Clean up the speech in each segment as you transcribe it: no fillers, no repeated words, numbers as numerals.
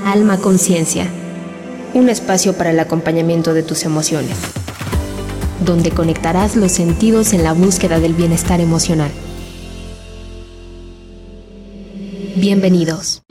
Alma Conciencia, un espacio para el acompañamiento de tus emociones, donde conectarás los sentidos en la búsqueda del bienestar emocional. Bienvenidos.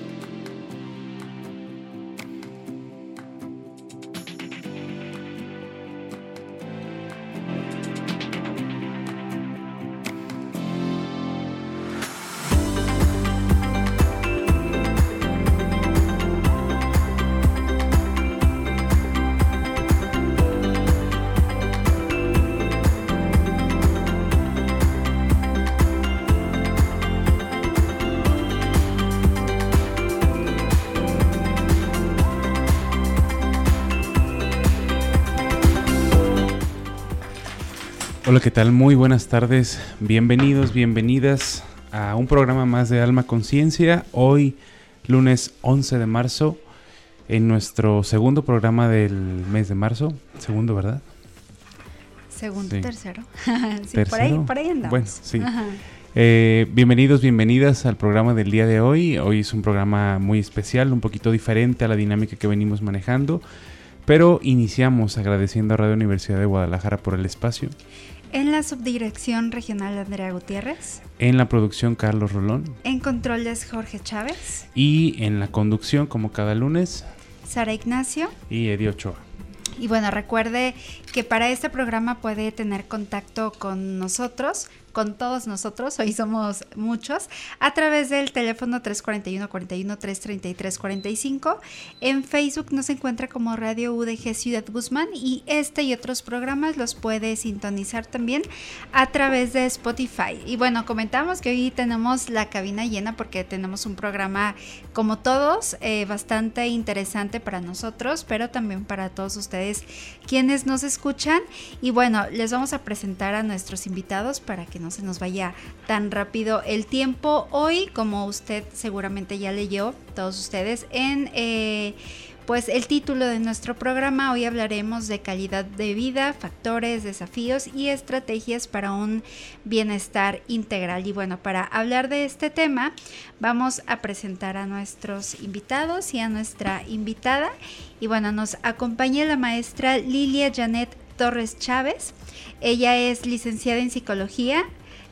Hola, ¿qué tal? Muy buenas tardes, bienvenidos, bienvenidas a un programa más de Alma Conciencia. Hoy, lunes 11 de marzo, en nuestro segundo programa del mes de marzo. Segundo, ¿verdad? Segundo, sí. Tercero. Sí, ¿Tercero? Por ahí andamos. Bueno, sí. Bienvenidos, bienvenidas al programa del día de hoy. Hoy es un programa muy especial, un poquito diferente a la dinámica que venimos manejando. Pero iniciamos agradeciendo a Radio Universidad de Guadalajara por el espacio. En la subdirección regional Andrea Gutiérrez. En la producción Carlos Rolón. En controles Jorge Chávez. Y en la conducción, como cada lunes, Sara Ignacio. Y Eddie Ochoa. Y bueno, recuerde que para este programa puede tener contacto con nosotros, con todos nosotros, hoy somos muchos, a través del teléfono 341-41-333-45. En Facebook nos encuentra como Radio UDG Ciudad Guzmán y este y otros programas los puede sintonizar también a través de Spotify. Y bueno, comentamos que hoy tenemos la cabina llena porque tenemos un programa, como todos, bastante interesante para nosotros, pero también para todos ustedes quienes nos escuchan. Y bueno, les vamos a presentar a nuestros invitados para que no se nos vaya tan rápido el tiempo. Hoy, como usted seguramente ya leyó, todos ustedes, en pues el título de nuestro programa, hoy hablaremos de calidad de vida, factores, desafíos y estrategias para un bienestar integral. Y bueno, para hablar de este tema, vamos a presentar a nuestros invitados y a nuestra invitada. Y bueno, nos acompaña la maestra Lilia Janet Torres Chávez. Ella es licenciada en psicología,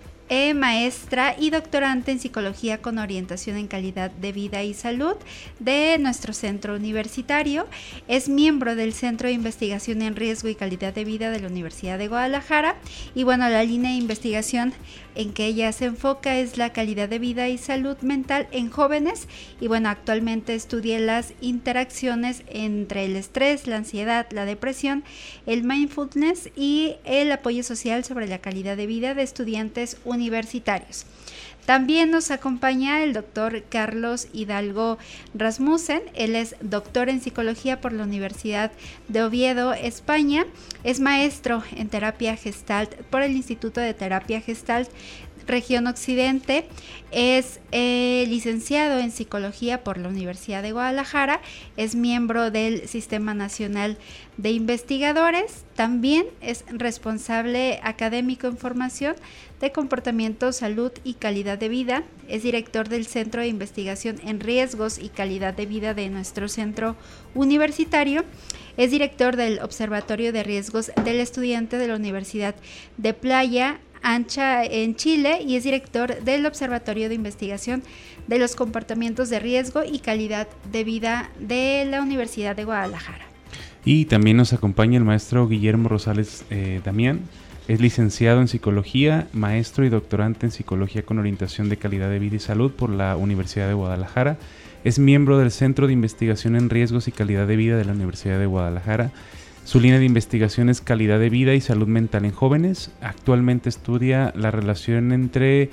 maestra y doctorante en psicología con orientación en calidad de vida y salud de nuestro centro universitario. Es miembro del Centro de Investigación en Riesgo y Calidad de Vida de la Universidad de Guadalajara. Y bueno, la línea de investigación en que ella se enfoca es la calidad de vida y salud mental en jóvenes. Y bueno, actualmente estudia las interacciones entre el estrés, la ansiedad, la depresión, el mindfulness y el apoyo social sobre la calidad de vida de estudiantes universitarios. También nos acompaña el doctor Carlos Hidalgo Rasmussen. Él es doctor en psicología por la Universidad de Oviedo, España. Es maestro en terapia Gestalt por el Instituto de Terapia Gestalt Región Occidente. Es licenciado en psicología por la Universidad de Guadalajara. Es miembro del Sistema Nacional de Investigadores. También es responsable académico en formación de comportamiento, salud y calidad de vida. Es director del Centro de Investigación en Riesgos y Calidad de Vida de nuestro centro universitario. Es director del Observatorio de Riesgos del Estudiante de la Universidad de Playa Ancha en Chile y es director del Observatorio de Investigación de los Comportamientos de Riesgo y Calidad de Vida de la Universidad de Guadalajara. Y también nos acompaña el maestro Guillermo Rosales Damián. Es licenciado en psicología, maestro y doctorante en psicología con orientación de calidad de vida y salud por la Universidad de Guadalajara. Es miembro del Centro de Investigación en Riesgos y Calidad de Vida de la Universidad de Guadalajara. Su línea de investigación es calidad de vida y salud mental en jóvenes. Actualmente estudia la relación entre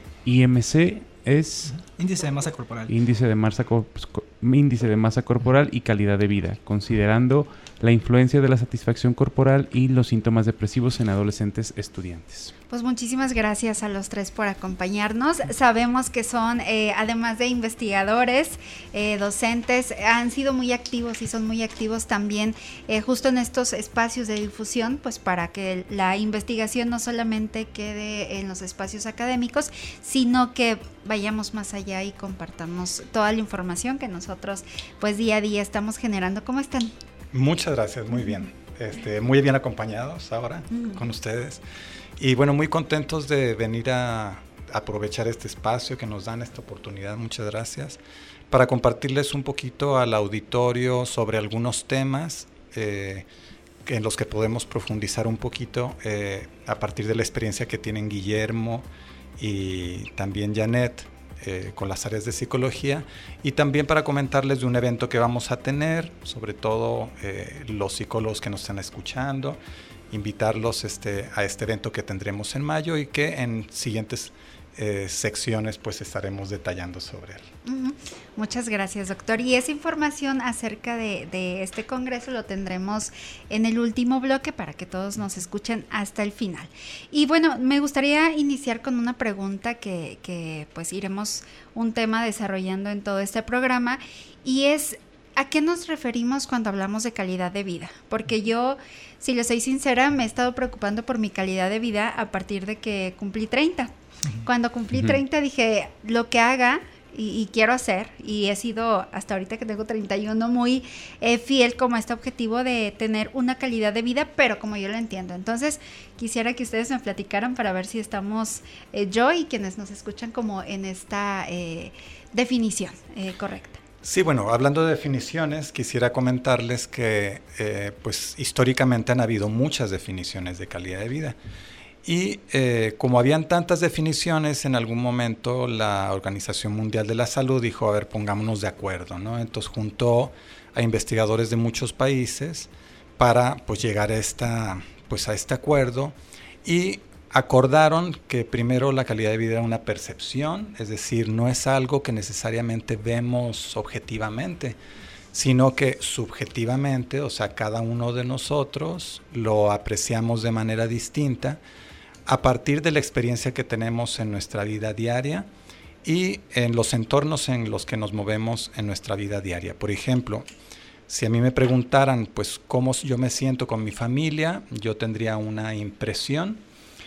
IMC, es índice de masa corporal. Índice de masa corporal y calidad de vida, considerando la influencia de la satisfacción corporal y los síntomas depresivos en adolescentes estudiantes. Pues muchísimas gracias a los tres por acompañarnos. Sabemos que son, además de investigadores, docentes, han sido muy activos y son muy activos también justo en estos espacios de difusión, pues para que la investigación no solamente quede en los espacios académicos, sino que vayamos más allá y compartamos toda la información que nosotros nosotros pues día a día estamos generando. ¿Cómo están? Muchas gracias, muy bien. Muy bien acompañados ahora con ustedes. Y bueno, muy contentos de venir a aprovechar este espacio que nos dan, esta oportunidad. Muchas gracias. Para compartirles un poquito al auditorio sobre algunos temas en los que podemos profundizar un poquito a partir de la experiencia que tienen Guillermo y también Janet con las áreas de psicología, y también para comentarles de un evento que vamos a tener, sobre todo los psicólogos que nos están escuchando, invitarlos a este evento que tendremos en mayo y que en siguientes secciones pues estaremos detallando sobre él. Muchas gracias, doctor. Y esa información acerca de este congreso lo tendremos en el último bloque para que todos nos escuchen hasta el final. Y bueno, me gustaría iniciar con una pregunta que pues iremos un tema desarrollando en todo este programa, y es: ¿a qué nos referimos cuando hablamos de calidad de vida? Porque yo, si les soy sincera, me he estado preocupando por mi calidad de vida a partir de que cumplí 30. Cuando cumplí 30 dije, lo que haga y quiero hacer, y he sido hasta ahorita que tengo 31 muy fiel como a este objetivo de tener una calidad de vida, pero como yo lo entiendo. Entonces quisiera que ustedes me platicaran para ver si estamos yo y quienes nos escuchan como en esta definición correcta. Sí, bueno, hablando de definiciones, quisiera comentarles que pues históricamente han habido muchas definiciones de calidad de vida. Y como habían tantas definiciones, en algún momento la Organización Mundial de la Salud dijo, a ver, pongámonos de acuerdo, ¿no? Entonces juntó a investigadores de muchos países para pues llegar a este acuerdo, y acordaron que primero la calidad de vida era una percepción, es decir, no es algo que necesariamente vemos objetivamente, sino que subjetivamente, o sea, cada uno de nosotros lo apreciamos de manera distinta a partir de la experiencia que tenemos en nuestra vida diaria y en los entornos en los que nos movemos en nuestra vida diaria. Por ejemplo, si a mí me preguntaran pues cómo yo me siento con mi familia, yo tendría una impresión,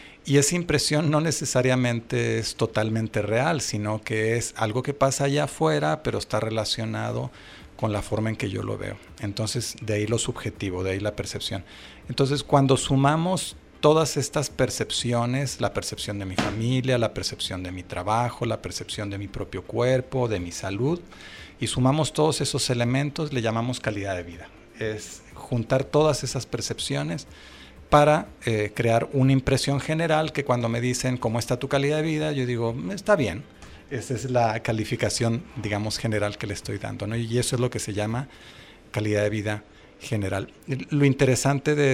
y esa impresión no necesariamente es totalmente real, sino que es algo que pasa allá afuera, pero está relacionado con la forma en que yo lo veo. Entonces, de ahí lo subjetivo, de ahí la percepción. Entonces, cuando sumamos todas estas percepciones, la percepción de mi familia, la percepción de mi trabajo, la percepción de mi propio cuerpo, de mi salud, y sumamos todos esos elementos, le llamamos calidad de vida. Es juntar todas esas percepciones para crear una impresión general que cuando me dicen cómo está tu calidad de vida, yo digo, está bien. Esa es la calificación, digamos, general que le estoy dando, ¿no? Y eso es lo que se llama calidad de vida general. Lo interesante de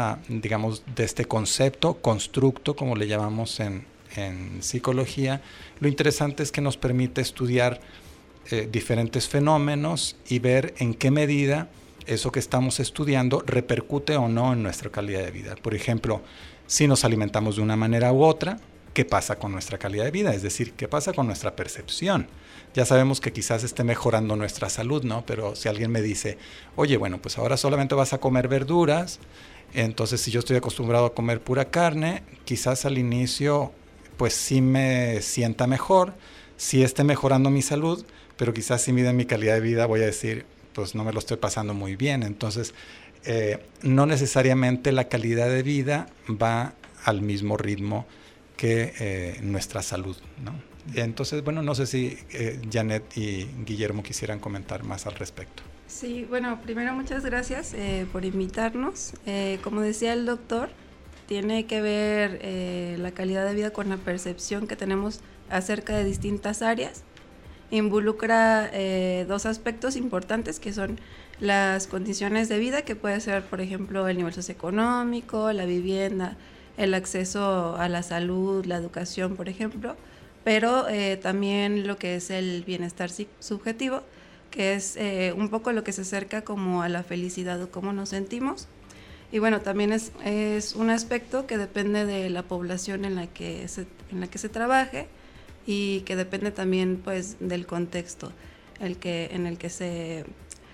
este concepto, constructo, como le llamamos en psicología, lo interesante es que nos permite estudiar diferentes fenómenos y ver en qué medida eso que estamos estudiando repercute o no en nuestra calidad de vida. Por ejemplo, si nos alimentamos de una manera u otra, ¿qué pasa con nuestra calidad de vida? Es decir, ¿qué pasa con nuestra percepción? Ya sabemos que quizás esté mejorando nuestra salud, ¿no? Pero si alguien me dice, oye, bueno, pues ahora solamente vas a comer verduras, entonces si yo estoy acostumbrado a comer pura carne, quizás al inicio pues sí me sienta mejor, sí esté mejorando mi salud, pero quizás si miden mi calidad de vida voy a decir, pues no me lo estoy pasando muy bien. Entonces, no necesariamente la calidad de vida va al mismo ritmo que nuestra salud, ¿no? Entonces, bueno, no sé si Janet y Guillermo quisieran comentar más al respecto. Sí, bueno, primero muchas gracias por invitarnos. Como decía el doctor, tiene que ver la calidad de vida con la percepción que tenemos acerca de distintas áreas. Involucra dos aspectos importantes que son las condiciones de vida, que puede ser, por ejemplo, el nivel socioeconómico, la vivienda, el acceso a la salud, la educación, por ejemplo, pero también lo que es el bienestar subjetivo, que es un poco lo que se acerca como a la felicidad o cómo nos sentimos. Y bueno, también es un aspecto que depende de la población en la que se trabaje, y que depende también pues del contexto en el que se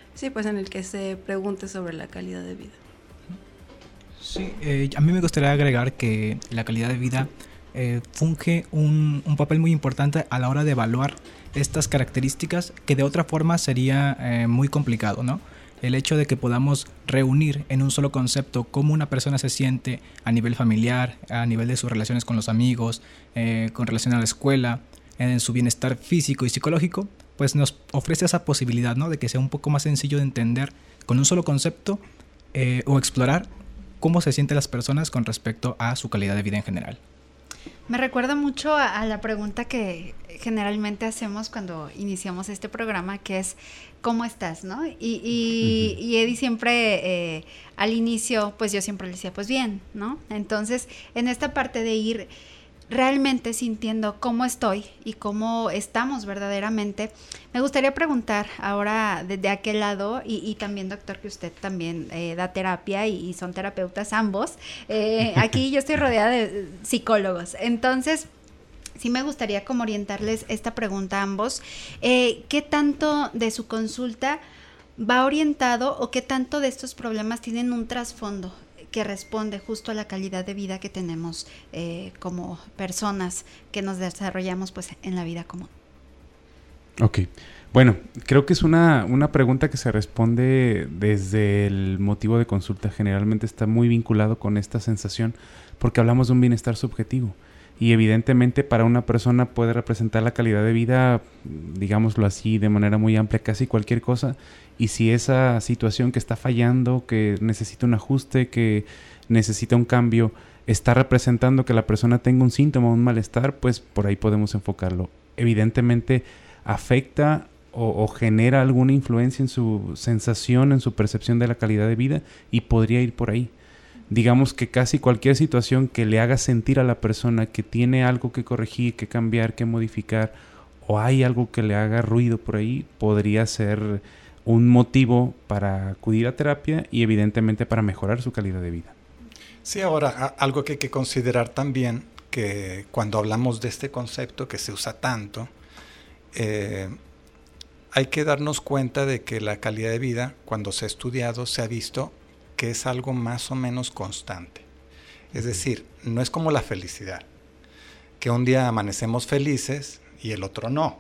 pregunte sobre la calidad de vida. Sí, a mí me gustaría agregar que la calidad de vida funge un papel muy importante a la hora de evaluar estas características que de otra forma sería muy complicado, ¿no? El hecho de que podamos reunir en un solo concepto cómo una persona se siente a nivel familiar, a nivel de sus relaciones con los amigos, con relación a la escuela, en su bienestar físico y psicológico, pues nos ofrece esa posibilidad, ¿no? De que sea un poco más sencillo de entender con un solo concepto o explorar cómo se sienten las personas con respecto a su calidad de vida en general. Me recuerda mucho a la pregunta que generalmente hacemos cuando iniciamos este programa, que es ¿cómo estás? ¿No? Y Eddie siempre al inicio, pues yo siempre le decía, pues bien, ¿no? Entonces, en esta parte de ir realmente sintiendo cómo estoy y cómo estamos verdaderamente, me gustaría preguntar ahora desde aquel lado, y también, doctor, que usted también da terapia y son terapeutas ambos. Aquí yo estoy rodeada de psicólogos, entonces sí me gustaría como orientarles esta pregunta a ambos. ¿Qué tanto de su consulta va orientado o qué tanto de estos problemas tienen un trasfondo que responde justo a la calidad de vida que tenemos como personas que nos desarrollamos pues en la vida común? Ok, bueno, creo que es una pregunta que se responde desde el motivo de consulta. Generalmente está muy vinculado con esta sensación porque hablamos de un bienestar subjetivo y evidentemente para una persona puede representar la calidad de vida, digámoslo así, de manera muy amplia, casi cualquier cosa. Y si esa situación que está fallando, que necesita un ajuste, que necesita un cambio, está representando que la persona tenga un síntoma, un malestar, pues por ahí podemos enfocarlo. Evidentemente afecta o genera alguna influencia en su sensación, en su percepción de la calidad de vida y podría ir por ahí. Digamos que casi cualquier situación que le haga sentir a la persona que tiene algo que corregir, que cambiar, que modificar, o hay algo que le haga ruido por ahí, podría ser un motivo para acudir a terapia y evidentemente para mejorar su calidad de vida. Sí, ahora algo que hay que considerar también, que cuando hablamos de este concepto que se usa tanto, hay que darnos cuenta de que la calidad de vida, cuando se ha estudiado, se ha visto que es algo más o menos constante. Es decir, no es como la felicidad, que un día amanecemos felices y el otro no.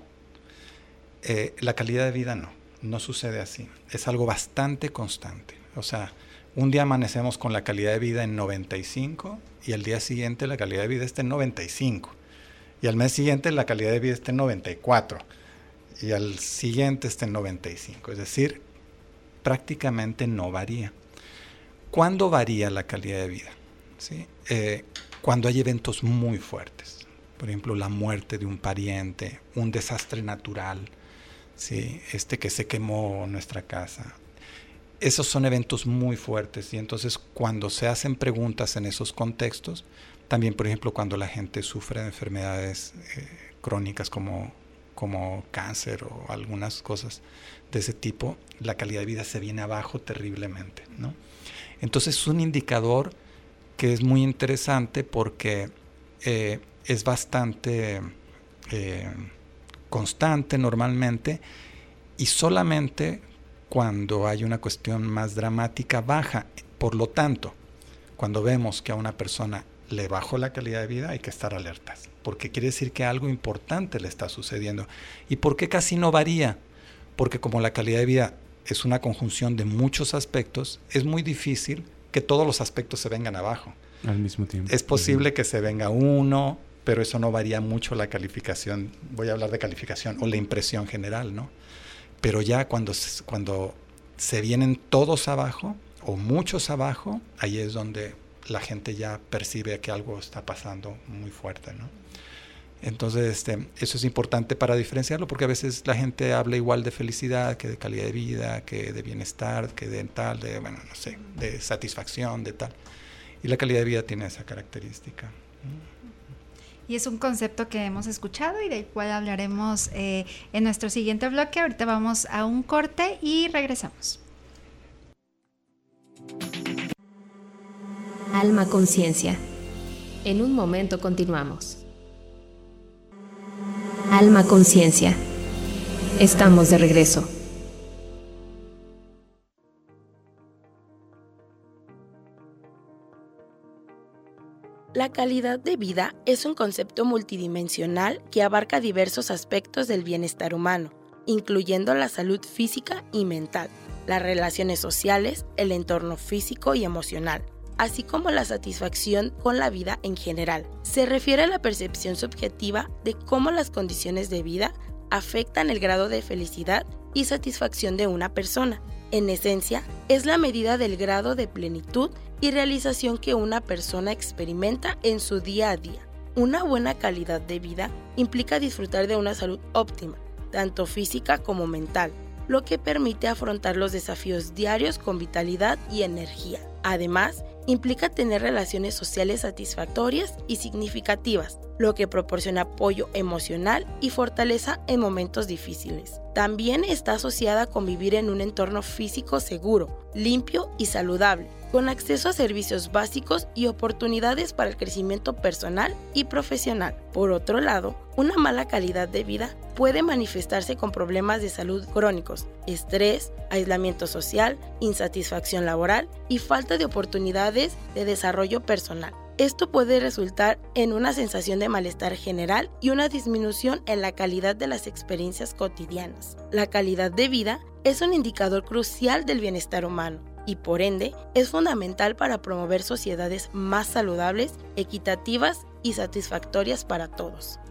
La calidad de vida no sucede así. Es algo bastante constante. O sea, un día amanecemos con la calidad de vida en 95 y al día siguiente la calidad de vida está en 95. Y al mes siguiente la calidad de vida está en 94. Y al siguiente está en 95. Es decir, prácticamente no varía. ¿Cuándo varía la calidad de vida? ¿Sí? Cuando hay eventos muy fuertes. Por ejemplo, la muerte de un pariente, un desastre natural, ¿sí? Que se quemó nuestra casa. Esos son eventos muy fuertes y entonces cuando se hacen preguntas en esos contextos, también por ejemplo cuando la gente sufre de enfermedades crónicas como cáncer o algunas cosas de ese tipo, la calidad de vida se viene abajo terriblemente, ¿no? Entonces es un indicador que es muy interesante porque es bastante constante normalmente y solamente cuando hay una cuestión más dramática baja. Por lo tanto, cuando vemos que a una persona le bajó la calidad de vida hay que estar alertas porque quiere decir que algo importante le está sucediendo. ¿Y por qué casi no varía? Porque como la calidad de vida es una conjunción de muchos aspectos, es muy difícil que todos los aspectos se vengan abajo. Al mismo tiempo. Es posible que se venga uno, pero eso no varía mucho la calificación. Voy a hablar de calificación o la impresión general, ¿no? Pero ya cuando se vienen todos abajo o muchos abajo, ahí es donde la gente ya percibe que algo está pasando muy fuerte, ¿no? Entonces, eso es importante para diferenciarlo, porque a veces la gente habla igual de felicidad, que de calidad de vida, que de bienestar, que de tal, de satisfacción, de tal. Y la calidad de vida tiene esa característica. Y es un concepto que hemos escuchado y del cual hablaremos en nuestro siguiente bloque. Ahorita vamos a un corte y regresamos. Alma Conciencia. En un momento continuamos. Alma Conciencia. Estamos de regreso. La calidad de vida es un concepto multidimensional que abarca diversos aspectos del bienestar humano, incluyendo la salud física y mental, las relaciones sociales, el entorno físico y emocional, así como la satisfacción con la vida en general. Se refiere a la percepción subjetiva de cómo las condiciones de vida afectan el grado de felicidad y satisfacción de una persona. En esencia, es la medida del grado de plenitud y realización que una persona experimenta en su día a día. Una buena calidad de vida implica disfrutar de una salud óptima, tanto física como mental, lo que permite afrontar los desafíos diarios con vitalidad y energía. Además, implica tener relaciones sociales satisfactorias y significativas, lo que proporciona apoyo emocional y fortaleza en momentos difíciles. También está asociada con vivir en un entorno físico seguro, limpio y saludable, con acceso a servicios básicos y oportunidades para el crecimiento personal y profesional. Por otro lado, una mala calidad de vida puede manifestarse con problemas de salud crónicos, estrés, aislamiento social, insatisfacción laboral y falta de oportunidades de desarrollo personal. Esto puede resultar en una sensación de malestar general y una disminución en la calidad de las experiencias cotidianas. La calidad de vida es un indicador crucial del bienestar humano y, por ende, es fundamental para promover sociedades más saludables, equitativas y satisfactorias para todos.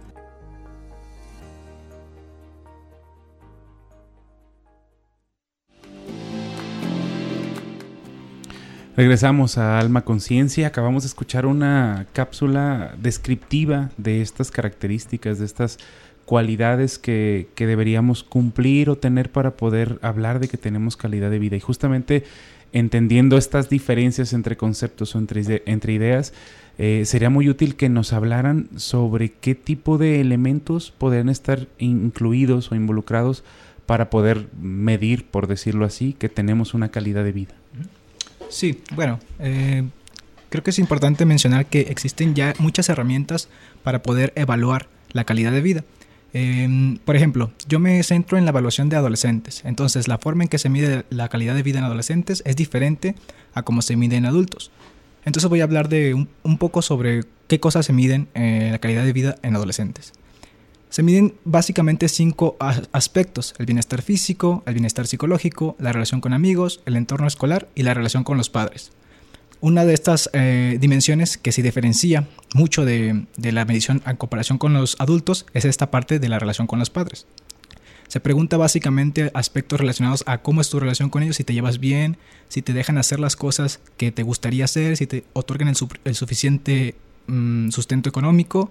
Regresamos a Alma Conciencia. Acabamos de escuchar una cápsula descriptiva de estas características, de estas cualidades que deberíamos cumplir o tener para poder hablar de que tenemos calidad de vida. Y justamente entendiendo estas diferencias entre conceptos o entre ideas, sería muy útil que nos hablaran sobre qué tipo de elementos podrían estar incluidos o involucrados para poder medir, por decirlo así, que tenemos una calidad de vida. Sí, bueno, creo que es importante mencionar que existen ya muchas herramientas para poder evaluar la calidad de vida. Por ejemplo, yo me centro en la evaluación de adolescentes. Entonces, la forma en que se mide la calidad de vida en adolescentes es diferente a cómo se mide en adultos. Entonces voy a hablar de un poco sobre qué cosas se miden la calidad de vida en adolescentes. Se miden básicamente 5 aspectos: el bienestar físico, el bienestar psicológico, la relación con amigos, el entorno escolar y la relación con los padres. Una de estas dimensiones que se diferencia mucho de la medición en comparación con los adultos es esta parte de la relación con los padres. Se pregunta básicamente aspectos relacionados a cómo es tu relación con ellos, si te llevas bien, si te dejan hacer las cosas que te gustaría hacer, si te otorgan el suficiente sustento económico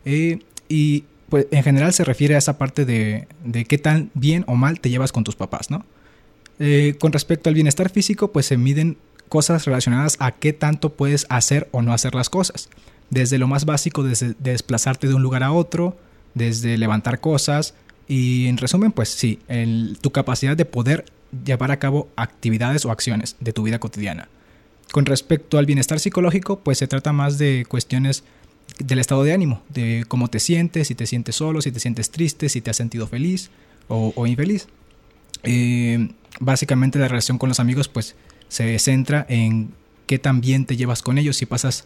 y pues en general se refiere a esa parte de qué tan bien o mal te llevas con tus papás, ¿no? Con respecto al bienestar físico, pues se miden cosas relacionadas a qué tanto puedes hacer o no hacer las cosas. Desde lo más básico, desde desplazarte de un lugar a otro, desde levantar cosas y, en resumen, pues sí, tu capacidad de poder llevar a cabo actividades o acciones de tu vida cotidiana. Con respecto al bienestar psicológico, pues se trata más de cuestiones del estado de ánimo, de cómo te sientes, si te sientes solo, si te sientes triste, si te has sentido feliz o infeliz. Básicamente la relación con los amigos pues se centra en qué tan bien te llevas con ellos, si pasas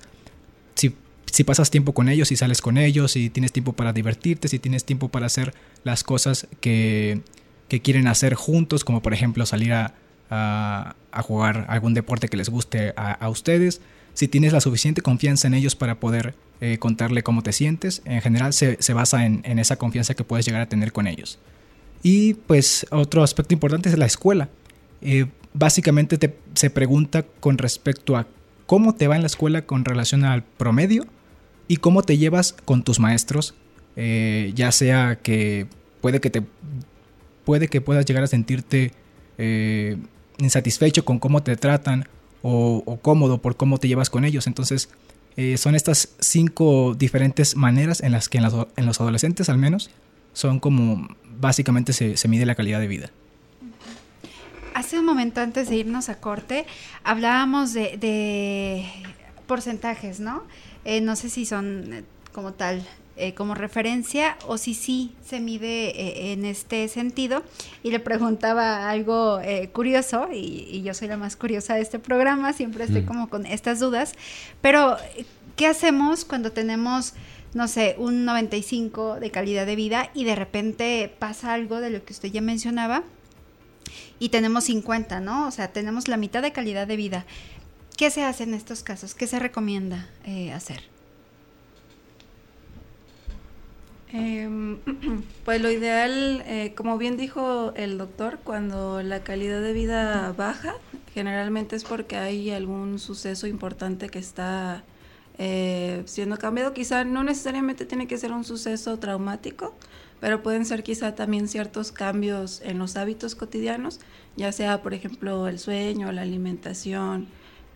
tiempo con ellos, si sales con ellos, si tienes tiempo para divertirte, si tienes tiempo para hacer las cosas que quieren hacer juntos, como por ejemplo salir a jugar algún deporte que les guste a ustedes, si tienes la suficiente confianza en ellos para poder contarle cómo te sientes. En general se basa en esa confianza que puedes llegar a tener con ellos. Y pues otro aspecto importante es la escuela. Básicamente se pregunta con respecto a cómo te va en la escuela con relación al promedio y cómo te llevas con tus maestros, ya sea que puede que puedas llegar a sentirte insatisfecho con cómo te tratan o cómodo por cómo te llevas con ellos. Entonces son estas 5 diferentes maneras en las que en los adolescentes al menos son como básicamente se mide la calidad de vida. Hace un momento antes de irnos a corte hablábamos de porcentajes, ¿no? No sé si son como tal, como referencia o si sí se mide en este sentido. Y le preguntaba algo curioso y yo soy la más curiosa de este programa, siempre estoy como con estas dudas, pero ¿qué hacemos cuando tenemos, no sé, un 95 de calidad de vida y de repente pasa algo de lo que usted ya mencionaba y tenemos 50, ¿no? O sea, tenemos la mitad de calidad de vida. ¿Qué se hace en estos casos? ¿Qué se recomienda hacer? Pues lo ideal, como bien dijo el doctor, cuando la calidad de vida baja, generalmente es porque hay algún suceso importante que está siendo cambiado. Quizá no necesariamente tiene que ser un suceso traumático, pero pueden ser quizá también ciertos cambios en los hábitos cotidianos, ya sea, por ejemplo, el sueño, la alimentación,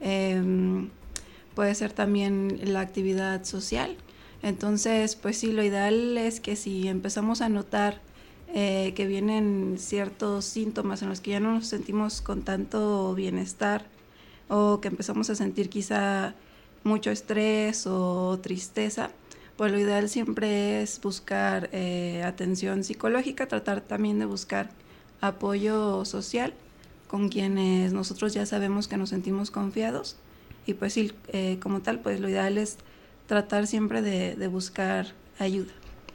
puede ser también la actividad social. Entonces, pues sí, lo ideal es que si empezamos a notar que vienen ciertos síntomas en los que ya no nos sentimos con tanto bienestar o que empezamos a sentir quizá mucho estrés o tristeza, pues lo ideal siempre es buscar atención psicológica, tratar también de buscar apoyo social con quienes nosotros ya sabemos que nos sentimos confiados y pues sí, como tal, pues lo ideal es tratar siempre de buscar ayuda.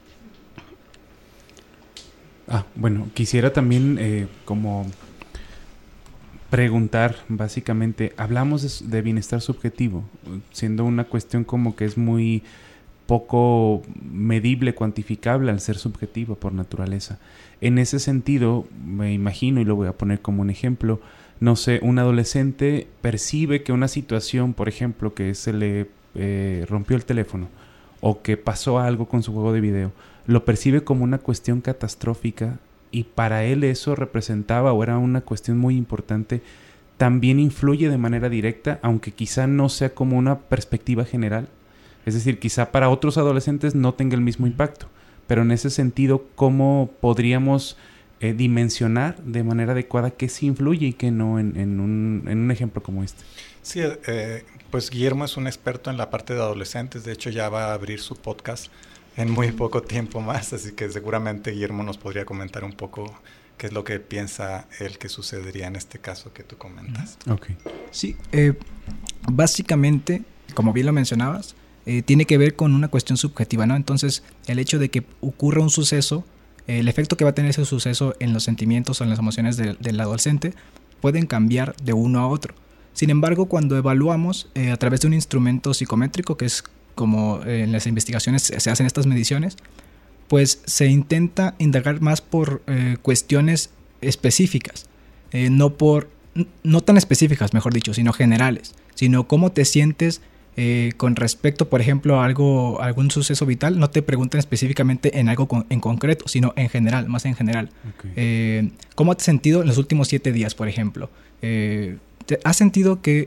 Bueno, quisiera también como preguntar, básicamente, hablamos de bienestar subjetivo, siendo una cuestión como que es muy poco medible, cuantificable al ser subjetiva por naturaleza. En ese sentido, me imagino, y lo voy a poner como un ejemplo, no sé, un adolescente percibe que una situación, por ejemplo, que se le rompió el teléfono o que pasó algo con su juego de video, lo percibe como una cuestión catastrófica y para él eso representaba o era una cuestión muy importante, también influye de manera directa, aunque quizá no sea como una perspectiva general. Es decir, quizá para otros adolescentes no tenga el mismo impacto, pero en ese sentido, ¿cómo podríamos dimensionar de manera adecuada qué sí influye y qué no en un ejemplo como este? Sí, pues Guillermo es un experto en la parte de adolescentes, de hecho ya va a abrir su podcast en muy poco tiempo más, así que seguramente Guillermo nos podría comentar un poco qué es lo que piensa él que sucedería en este caso que tú comentas. Okay. Sí, básicamente, como bien lo mencionabas, tiene que ver con una cuestión subjetiva, ¿no? Entonces, el hecho de que ocurra un suceso, el efecto que va a tener ese suceso en los sentimientos o en las emociones del adolescente pueden cambiar de uno a otro. Sin embargo, cuando evaluamos a través de un instrumento psicométrico, que es como en las investigaciones se hacen estas mediciones, pues se intenta indagar más por cuestiones específicas, no tan específicas, mejor dicho, sino generales, sino cómo te sientes con respecto, por ejemplo, a algún suceso vital. No te preguntan específicamente en algo en concreto, sino en general, más en general. Okay. ¿Cómo te has sentido en los últimos 7 días, por ejemplo? ¿Has sentido que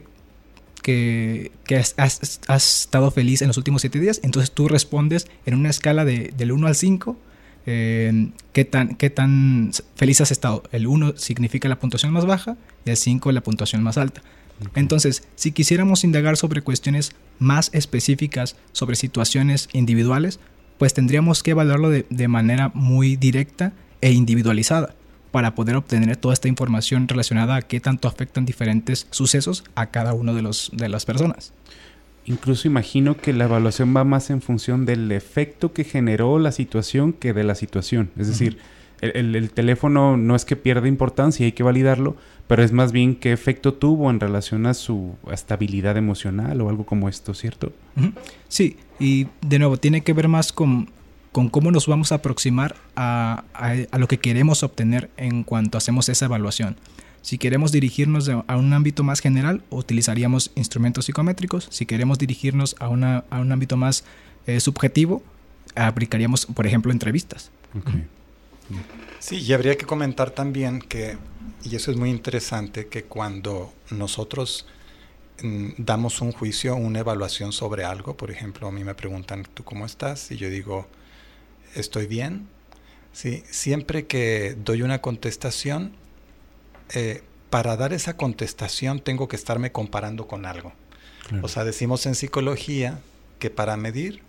has estado feliz en los últimos 7 días? Entonces tú respondes en una escala del 1 al 5, ¿qué tan feliz has estado? El 1 significa la puntuación más baja y el 5 la puntuación más alta. Okay. Entonces, si quisiéramos indagar sobre cuestiones más específicas, sobre situaciones individuales, pues tendríamos que evaluarlo de manera muy directa e individualizada para poder obtener toda esta información relacionada a qué tanto afectan diferentes sucesos a cada uno de las personas. Incluso imagino que la evaluación va más en función del efecto que generó la situación que de la situación. Es decir, el teléfono no es que pierda importancia, hay que validarlo, pero es más bien qué efecto tuvo en relación a su estabilidad emocional o algo como esto, ¿cierto? Sí, y de nuevo tiene que ver más con cómo nos vamos a aproximar a lo que queremos obtener en cuanto hacemos esa evaluación. Si queremos dirigirnos a un ámbito más general, utilizaríamos instrumentos psicométricos. Si queremos dirigirnos a un ámbito más subjetivo, aplicaríamos, por ejemplo, entrevistas. Okay. Sí, y habría que comentar también que, y eso es muy interesante, que cuando nosotros damos un juicio, una evaluación sobre algo, por ejemplo, a mí me preguntan, ¿tú cómo estás? Y yo digo, estoy bien. Sí, siempre que doy una contestación, para dar esa contestación tengo que estarme comparando con algo. Claro. O sea, decimos en psicología que para medir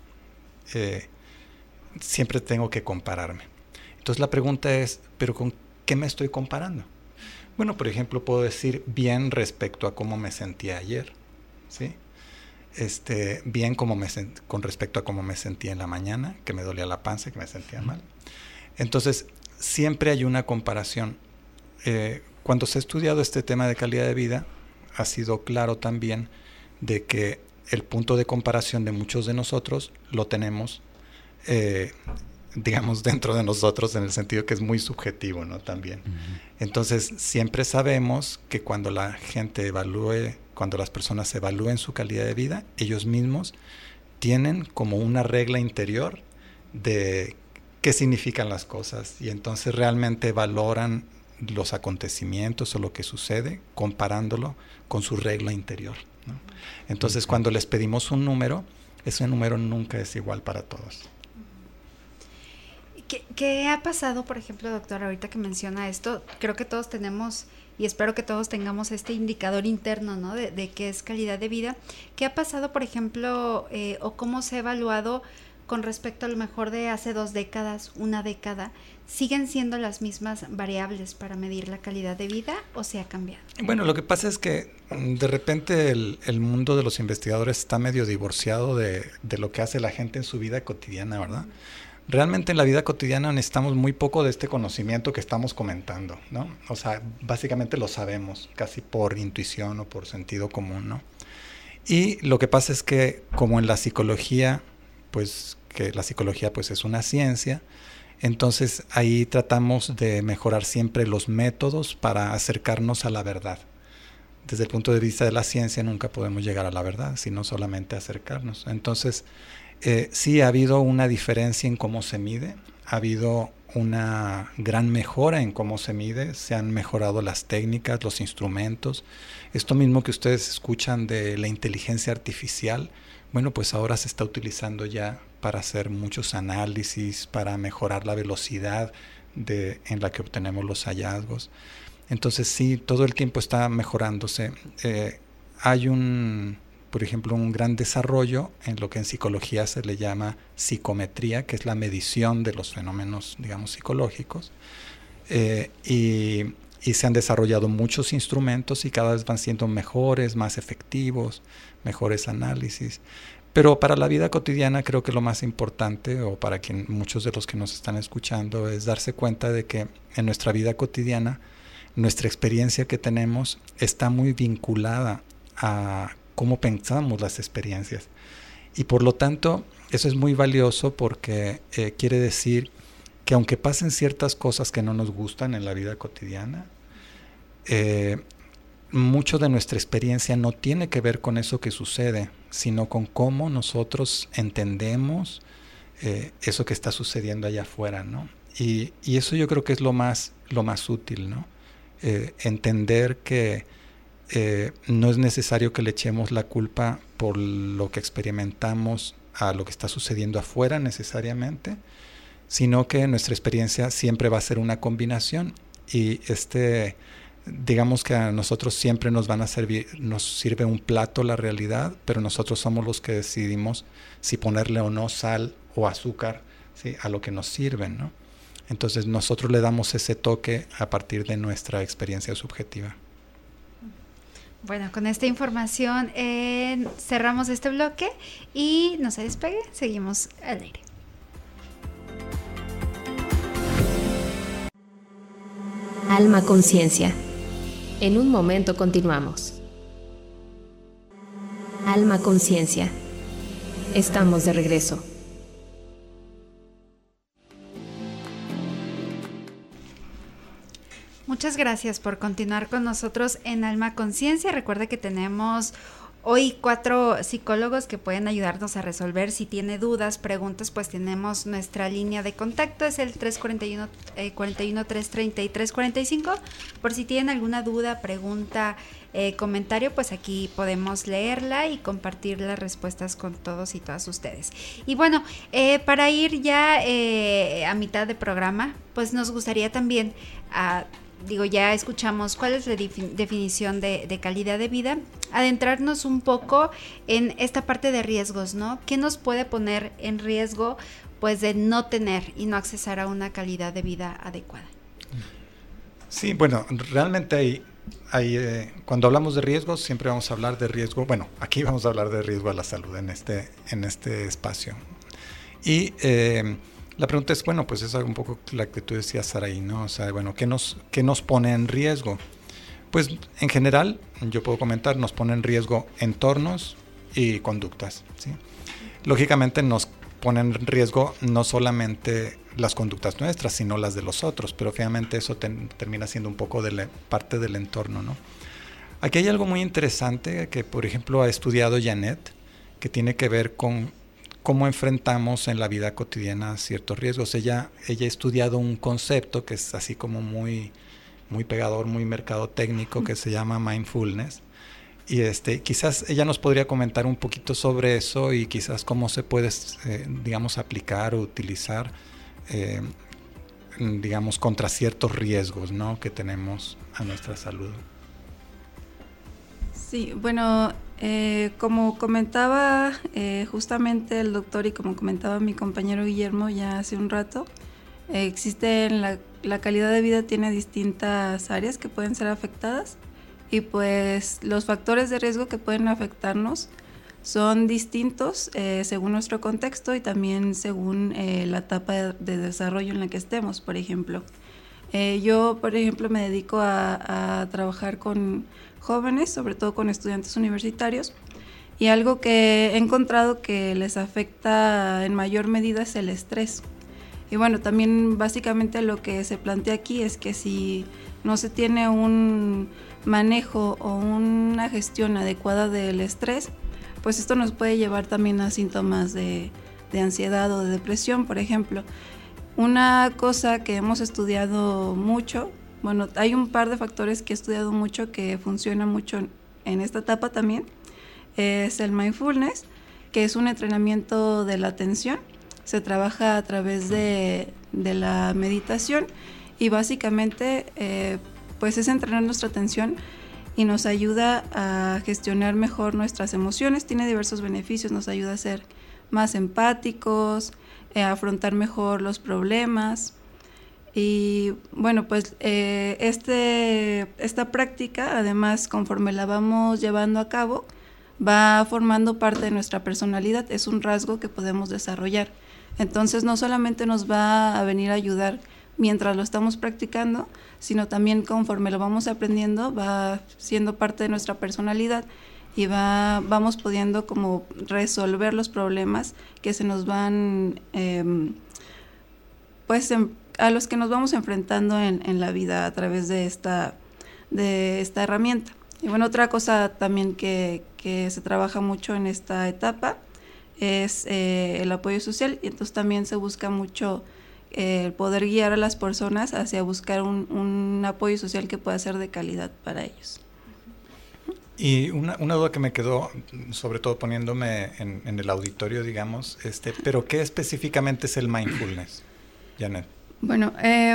siempre tengo que compararme. Entonces la pregunta es, ¿pero con qué me estoy comparando? Bueno, por ejemplo, puedo decir bien respecto a cómo me sentía ayer, ¿sí? bien con respecto a cómo me sentía en la mañana, que me dolía la panza, que me sentía mal. Entonces, siempre hay una comparación. Cuando se ha estudiado este tema de calidad de vida, ha sido claro también de que el punto de comparación de muchos de nosotros lo tenemos, digamos, dentro de nosotros, en el sentido que es muy subjetivo, ¿no? También. Entonces, siempre sabemos que cuando la gente cuando las personas evalúen su calidad de vida, ellos mismos tienen como una regla interior de qué significan las cosas, y entonces realmente valoran los acontecimientos o lo que sucede comparándolo con su regla interior, ¿no? Entonces, cuando les pedimos un número, ese número nunca es igual para todos. ¿Qué ha pasado, por ejemplo, doctor, ahorita que menciona esto? Creo que todos tenemos, y espero que todos tengamos este indicador interno, ¿no? De qué es calidad de vida. ¿Qué ha pasado, por ejemplo, o cómo se ha evaluado con respecto a lo mejor de hace 2 décadas, 1 década? ¿Siguen siendo las mismas variables para medir la calidad de vida o se ha cambiado? Bueno, lo que pasa es que de repente el mundo de los investigadores está medio divorciado de lo que hace la gente en su vida cotidiana, ¿verdad? Realmente en la vida cotidiana necesitamos muy poco de este conocimiento que estamos comentando, ¿no? O sea, básicamente lo sabemos, casi por intuición o por sentido común, ¿no? Y lo que pasa es que, como en la psicología, pues que la psicología pues es una ciencia, entonces ahí tratamos de mejorar siempre los métodos para acercarnos a la verdad. Desde el punto de vista de la ciencia nunca podemos llegar a la verdad, sino solamente acercarnos. Entonces, sí ha habido una diferencia en cómo se mide, ha habido una gran mejora en cómo se mide, se han mejorado las técnicas, los instrumentos. Esto mismo que ustedes escuchan de la inteligencia artificial, bueno, pues ahora se está utilizando ya para hacer muchos análisis, para mejorar la velocidad en la que obtenemos los hallazgos. Entonces sí, todo el tiempo está mejorándose. Hay por ejemplo, un gran desarrollo en lo que en psicología se le llama psicometría, que es la medición de los fenómenos, digamos, psicológicos. Y se han desarrollado muchos instrumentos y cada vez van siendo mejores, más efectivos, mejores análisis. Pero para la vida cotidiana creo que lo más importante, o para muchos de los que nos están escuchando, es darse cuenta de que en nuestra vida cotidiana nuestra experiencia que tenemos está muy vinculada a cómo pensamos las experiencias. Y por lo tanto, eso es muy valioso porque quiere decir que aunque pasen ciertas cosas que no nos gustan en la vida cotidiana, mucho de nuestra experiencia no tiene que ver con eso que sucede, sino con cómo nosotros entendemos eso que está sucediendo allá afuera, ¿no? Y eso yo creo que es lo más útil, ¿no? Entender que no es necesario que le echemos la culpa por lo que experimentamos a lo que está sucediendo afuera necesariamente, sino que nuestra experiencia siempre va a ser una combinación y digamos que a nosotros siempre nos sirve un plato la realidad, pero nosotros somos los que decidimos si ponerle o no sal o azúcar, ¿sí?, a lo que nos sirven, ¿no? Entonces nosotros le damos ese toque a partir de nuestra experiencia subjetiva. Bueno, con esta información cerramos este bloque y no se despegue, seguimos al aire. Alma Conciencia. En un momento continuamos. Alma Conciencia. Estamos de regreso. Muchas gracias por continuar con nosotros en Alma Conciencia. Recuerda que tenemos hoy 4 psicólogos que pueden ayudarnos a resolver. Si tiene dudas, preguntas, pues tenemos nuestra línea de contacto, es el 341-333-45. Por si tienen alguna duda, pregunta, comentario, pues aquí podemos leerla y compartir las respuestas con todos y todas ustedes. Y bueno, para ir ya a mitad de programa, pues nos gustaría también ya escuchamos cuál es la definición de calidad de vida, adentrarnos un poco en esta parte de riesgos, ¿no? ¿Qué nos puede poner en riesgo, pues, de no tener y no accesar a una calidad de vida adecuada? Sí, bueno, realmente hay cuando hablamos de riesgos, siempre vamos a hablar de riesgo. Bueno, aquí vamos a hablar de riesgo a la salud en este espacio. Y la pregunta es, bueno, pues es un poco la que tú decías, Saraí, ¿no? O sea, bueno, ¿qué nos pone en riesgo? Pues en general, yo puedo comentar, nos pone en riesgo entornos y conductas, ¿sí? Lógicamente nos ponen en riesgo no solamente las conductas nuestras, sino las de los otros, pero finalmente eso termina siendo un poco de parte del entorno, ¿no? Aquí hay algo muy interesante que, por ejemplo, ha estudiado Janet, que tiene que ver con cómo enfrentamos en la vida cotidiana ciertos riesgos. Ella ha estudiado un concepto que es así como muy pegador, muy mercadotécnico, que se llama mindfulness. Y quizás ella nos podría comentar un poquito sobre eso y quizás cómo se puede, digamos, aplicar o utilizar, digamos, contra ciertos riesgos, ¿no?, que tenemos a nuestra salud. Sí, bueno, como comentaba justamente el doctor y como comentaba mi compañero Guillermo ya hace un rato, la calidad de vida tiene distintas áreas que pueden ser afectadas y pues los factores de riesgo que pueden afectarnos son distintos según nuestro contexto y también según la etapa de desarrollo en la que estemos, por ejemplo. Yo, por ejemplo, me dedico a trabajar con jóvenes, sobre todo con estudiantes universitarios, y algo que he encontrado que les afecta en mayor medida es el estrés. Y bueno, también básicamente lo que se plantea aquí es que si no se tiene un manejo o una gestión adecuada del estrés, pues esto nos puede llevar también a síntomas de ansiedad o de depresión, por ejemplo. Una cosa que hemos estudiado mucho, bueno, hay un par de factores que he estudiado mucho que funcionan mucho en esta etapa también, es el mindfulness, que es un entrenamiento de la atención. Se trabaja a través de la meditación y básicamente pues es entrenar nuestra atención y nos ayuda a gestionar mejor nuestras emociones. Tiene diversos beneficios, nos ayuda a ser más empáticos, a afrontar mejor los problemas. Y bueno, pues esta práctica, además, conforme la vamos llevando a cabo, va formando parte de nuestra personalidad, es un rasgo que podemos desarrollar. Entonces no solamente nos va a venir a ayudar mientras lo estamos practicando, sino también conforme lo vamos aprendiendo, va siendo parte de nuestra personalidad y vamos pudiendo como resolver los problemas que se nos van, a los que nos vamos enfrentando en la vida a través de esta herramienta. Y bueno, otra cosa también que se trabaja mucho en esta etapa es el apoyo social, y entonces también se busca mucho poder guiar a las personas hacia buscar un apoyo social que pueda ser de calidad para ellos. Y una duda que me quedó, sobre todo poniéndome en el auditorio, digamos, pero ¿qué específicamente es el mindfulness, Janet? Bueno,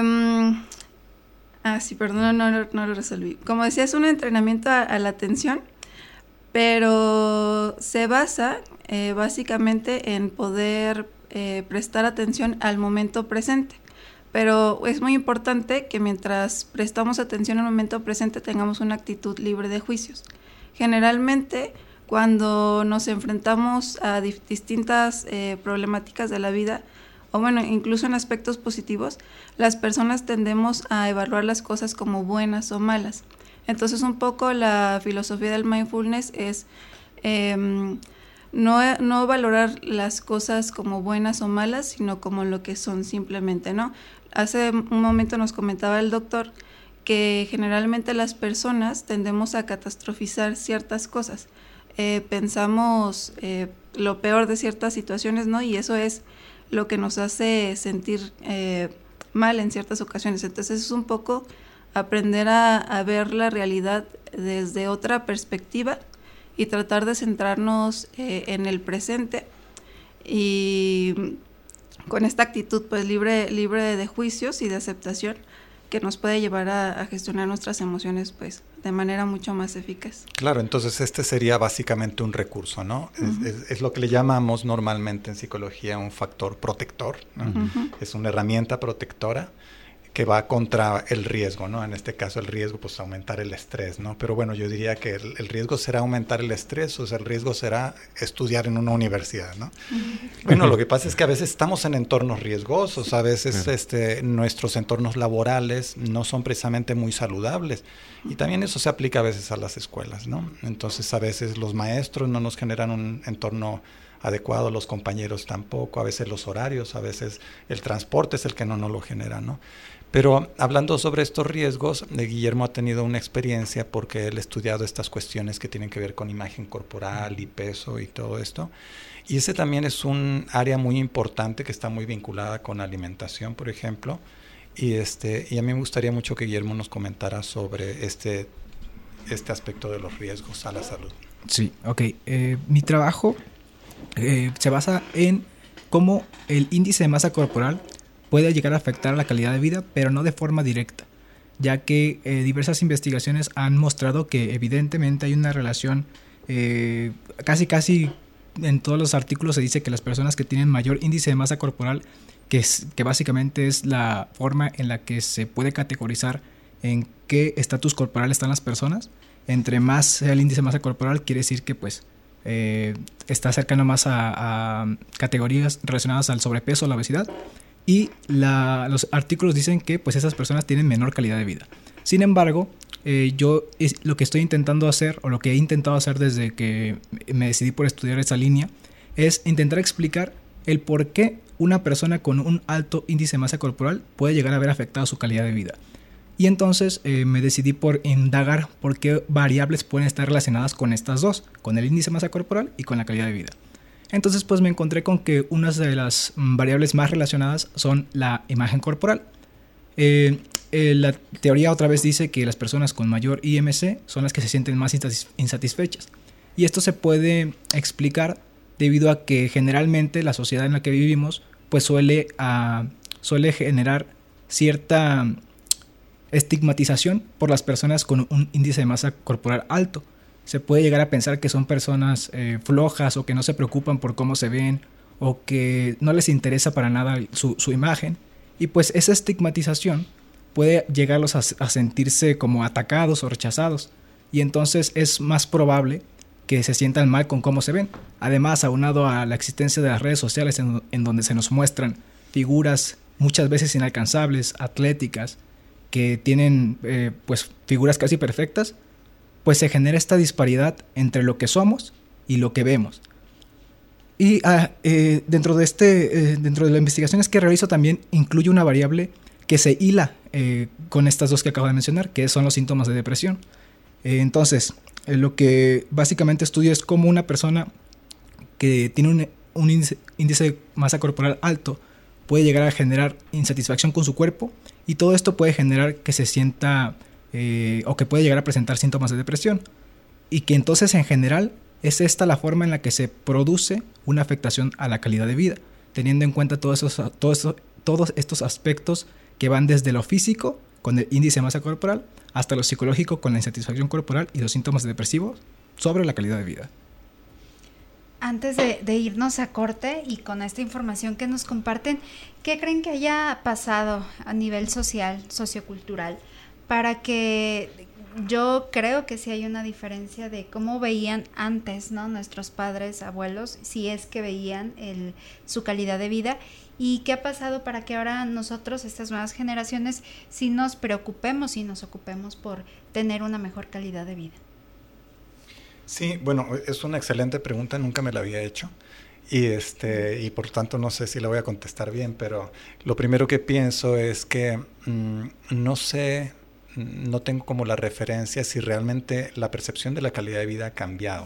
sí, perdón, no lo resolví. Como decía, es un entrenamiento a la atención, pero se basa básicamente en poder prestar atención al momento presente. Pero es muy importante que mientras prestamos atención al momento presente tengamos una actitud libre de juicios. Generalmente, cuando nos enfrentamos a distintas problemáticas de la vida, o bueno, incluso en aspectos positivos, las personas tendemos a evaluar las cosas como buenas o malas. Entonces, un poco la filosofía del mindfulness es no valorar las cosas como buenas o malas, sino como lo que son simplemente, ¿no? Hace un momento nos comentaba el doctor que generalmente las personas tendemos a catastrofizar ciertas cosas. Pensamos lo peor de ciertas situaciones, ¿no? Y eso es lo que nos hace sentir mal en ciertas ocasiones. Entonces es un poco aprender a ver la realidad desde otra perspectiva y tratar de centrarnos en el presente y con esta actitud pues libre de juicios y de aceptación que nos puede llevar a gestionar nuestras emociones pues de manera mucho más eficaz. Claro, entonces sería básicamente un recurso, ¿no? Uh-huh. Es lo que le llamamos normalmente en psicología un factor protector, ¿no? Uh-huh. Es una herramienta protectora que va contra el riesgo, ¿no? En este caso el riesgo, pues aumentar el estrés, ¿no? Pero bueno, yo diría que el riesgo será aumentar el estrés, o sea, el riesgo será estudiar en una universidad, ¿no? Bueno, lo que pasa es que a veces estamos en entornos riesgosos, a veces nuestros entornos laborales no son precisamente muy saludables, y también eso se aplica a veces a las escuelas, ¿no? Entonces a veces los maestros no nos generan un entorno adecuado, los compañeros tampoco, a veces los horarios, a veces el transporte es el que no nos lo genera, ¿no? Pero hablando sobre estos riesgos, Guillermo ha tenido una experiencia porque él ha estudiado estas cuestiones que tienen que ver con imagen corporal y peso y todo esto. Y ese también es un área muy importante que está muy vinculada con alimentación, por ejemplo. Y a mí me gustaría mucho que Guillermo nos comentara sobre este aspecto de los riesgos a la salud. Sí, ok. Mi trabajo se basa en cómo el índice de masa corporal puede llegar a afectar la calidad de vida, pero no de forma directa, ya que diversas investigaciones han mostrado que evidentemente hay una relación, casi en todos los artículos se dice que las personas que tienen mayor índice de masa corporal, que básicamente es la forma en la que se puede categorizar en qué estatus corporal están las personas, entre más sea el índice de masa corporal, quiere decir que pues está cercano más a categorías relacionadas al sobrepeso o la obesidad. Y los artículos dicen que pues esas personas tienen menor calidad de vida. Sin embargo, lo que estoy intentando hacer, o lo que he intentado hacer desde que me decidí por estudiar esa línea, es intentar explicar el por qué una persona con un alto índice de masa corporal puede llegar a ver afectada su calidad de vida. Y entonces me decidí por indagar por qué variables pueden estar relacionadas con estas dos, con el índice de masa corporal y con la calidad de vida. Entonces pues me encontré con que una de las variables más relacionadas son la imagen corporal. La teoría otra vez dice que las personas con mayor IMC son las que se sienten más insatisfechas. Y esto se puede explicar debido a que generalmente la sociedad en la que vivimos pues suele generar cierta estigmatización por las personas con un índice de masa corporal alto. Se puede llegar a pensar que son personas flojas, o que no se preocupan por cómo se ven, o que no les interesa para nada su imagen. Y pues esa estigmatización puede llegarlos a sentirse como atacados o rechazados. Y entonces es más probable que se sientan mal con cómo se ven. Además, aunado a la existencia de las redes sociales en donde se nos muestran figuras muchas veces inalcanzables, atléticas, que tienen pues figuras casi perfectas, pues se genera esta disparidad entre lo que somos y lo que vemos. Y dentro de las investigaciones que realizo también incluye una variable que se hila con estas dos que acabo de mencionar, que son los síntomas de depresión. Entonces, lo que básicamente estudio es cómo una persona que tiene un índice de masa corporal alto puede llegar a generar insatisfacción con su cuerpo, y todo esto puede generar que se sienta o que puede llegar a presentar síntomas de depresión, y que entonces en general es esta la forma en la que se produce una afectación a la calidad de vida, teniendo en cuenta todos estos aspectos que van desde lo físico con el índice de masa corporal hasta lo psicológico con la insatisfacción corporal y los síntomas depresivos sobre la calidad de vida. Antes de irnos a corte y con esta información que nos comparten, ¿qué creen que haya pasado a nivel social, sociocultural, para que yo creo que sí hay una diferencia de cómo veían antes, ¿no?, nuestros padres, abuelos, si es que veían su calidad de vida, y qué ha pasado para que ahora nosotros, estas nuevas generaciones, sí nos preocupemos y nos ocupemos por tener una mejor calidad de vida? Sí, bueno, es una excelente pregunta, nunca me la había hecho, y por tanto no sé si la voy a contestar bien, pero lo primero que pienso es que no tengo como la referencia si realmente la percepción de la calidad de vida ha cambiado.